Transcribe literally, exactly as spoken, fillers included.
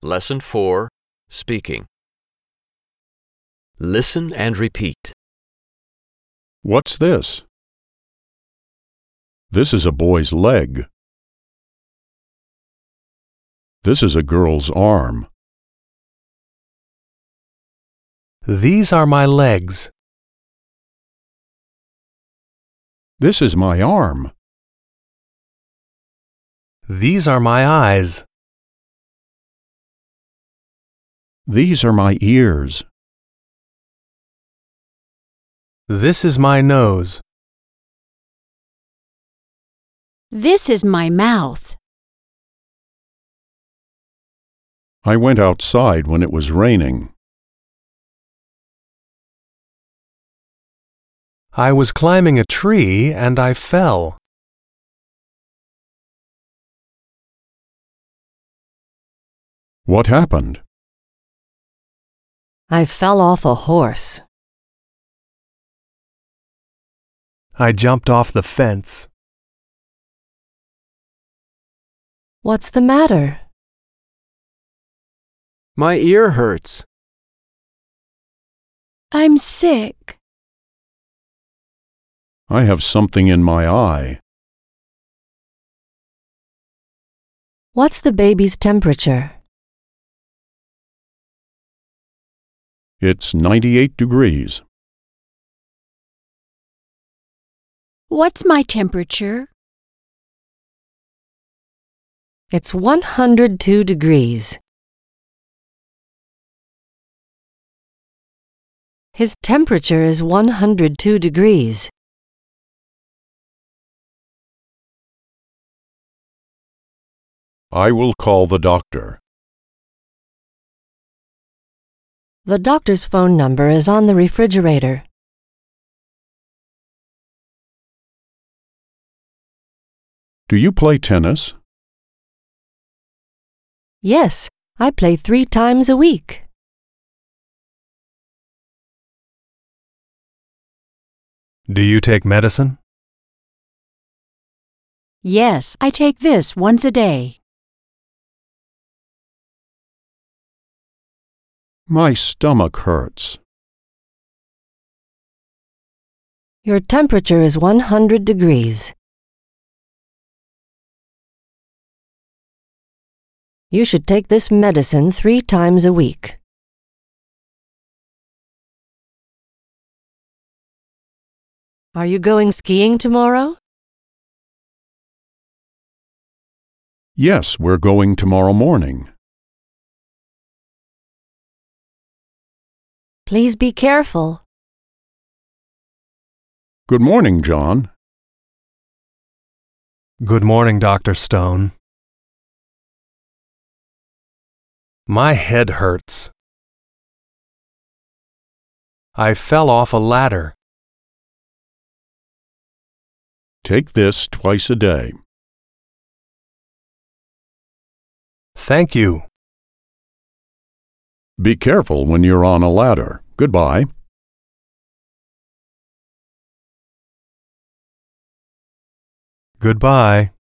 Lesson four, Speaking. Listen and repeat. What's this? This is a boy's leg. This is a girl's arm. These are my legs. This is my arm. These are my eyes. These are my ears. This is my nose. This is my mouth. I went outside when it was raining. I was climbing a tree and I fell. What happened? I fell off a horse. I jumped off the fence. What's the matter? My ear hurts. I'm sick. I have something in my eye. What's the baby's temperature? It's ninety-eight degrees. What's my temperature? It's one hundred two degrees. His temperature is one hundred two degrees. I will call the doctor. The doctor's phone number is on the refrigerator. Do you play tennis? Yes, I play three times a week. Do you take medicine? Yes, I take this once a day. My stomach hurts. Your temperature is one hundred degrees. You should take this medicine three times a week. Are you going skiing tomorrow? Yes, we're going tomorrow morning. Please be careful. Good morning, John. Good morning, Doctor Stone. My head hurts. I fell off a ladder. Take this twice a day. Thank you. Be careful when you're on a ladder. Goodbye. Goodbye.